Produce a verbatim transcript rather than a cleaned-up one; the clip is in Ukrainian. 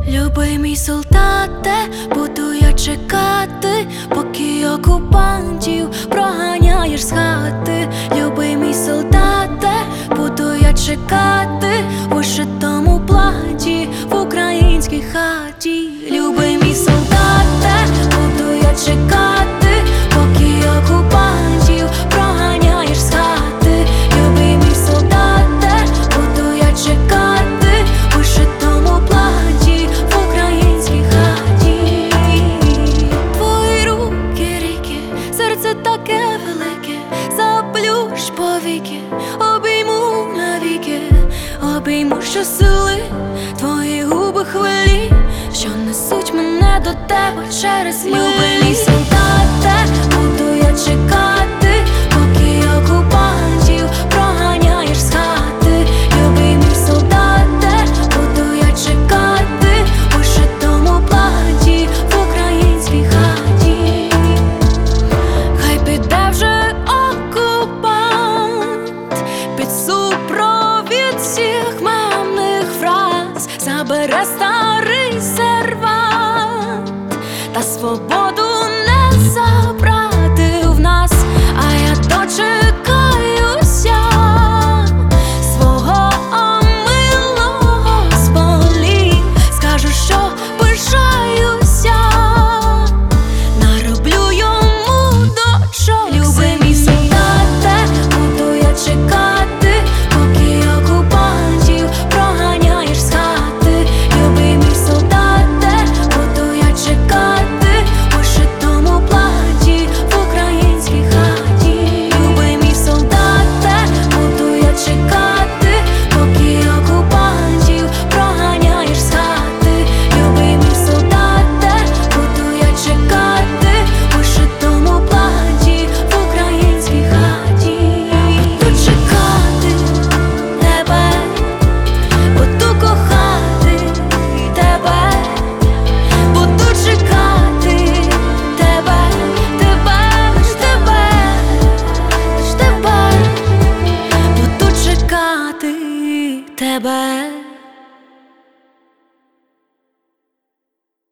Любий мій солдате, буду я чекати, поки окупантів проганяєш з хати. Любий мій солдате, буду я чекати у вишитому платі в українській хаті. Любий мій солдате, буду я чекати, поки окупантів проганяєш з хати. Любий мій солдате, буду я чекати у вишитому платі в українській хаті. Твої руки ріки, серце таке велике, заплющ повіки, обійму навіки, обійму щосили, твої губи хвилі, що несуть мене до тебе через мить. Любий мій солдате, буду я чекати, поки окупантів проганяєш з хати. Любий мій солдате, буду я чекати у вишитому платі в українській хаті. Хай піде вже окупант під супровід всіх мамних фраз, забере старий сервант та свободу